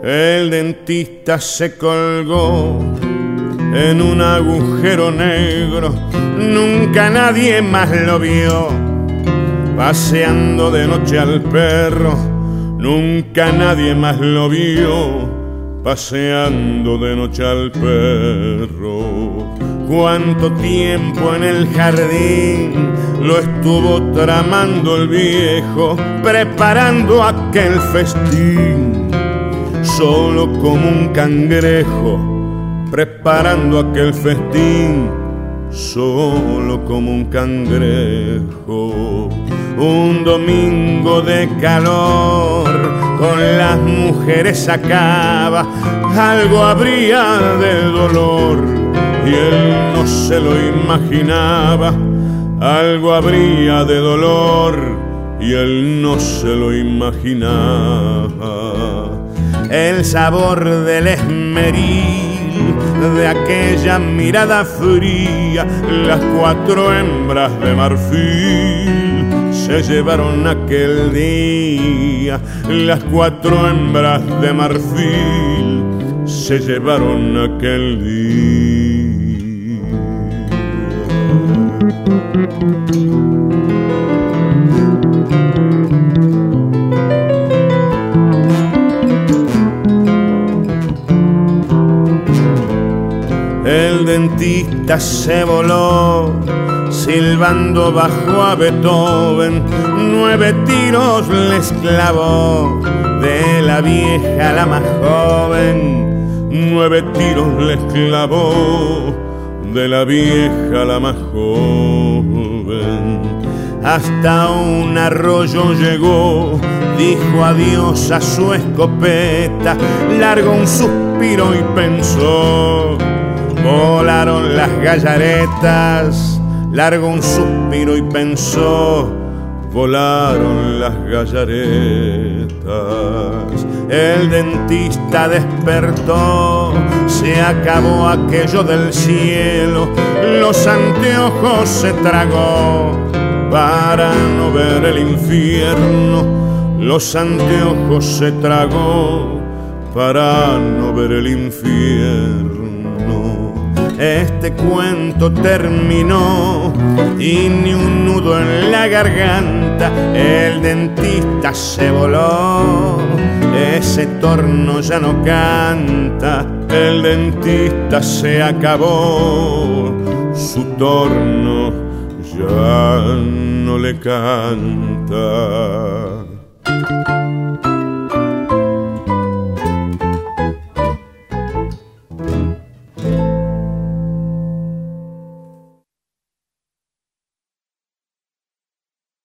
El dentista se colgó en un agujero negro, nunca nadie más lo vio. Paseando de noche al perro, nunca nadie más lo vio. Paseando de noche al perro. Cuánto tiempo en el jardín lo estuvo tramando el viejo, preparando aquel festín, solo como un cangrejo, preparando aquel festín, solo como un cangrejo. Un domingo de calor, con las mujeres sacaba, algo habría de dolor, y él no se lo imaginaba. Algo habría de dolor, y él no se lo imaginaba. El sabor del esmeril, de aquella mirada fría, las 4 hembras de marfil se llevaron aquel día. Las 4 hembras de marfil se llevaron aquel día. El dentista se voló, silbando bajó a Beethoven, 9 tiros les clavó, de la vieja a la más joven, 9 tiros les clavó, de la vieja a la más joven. Hasta un arroyo llegó, dijo adiós a su escopeta, largó un suspiro y pensó. Volaron las gallaretas, largó un suspiro y pensó. Volaron las gallaretas. El dentista despertó, se acabó aquello del cielo, los anteojos se tragó para no ver el infierno. Los anteojos se tragó para no ver el infierno. Este cuento terminó y ni un nudo en la garganta. El dentista se voló, ese torno ya no canta. El dentista se acabó, su torno ya no le canta.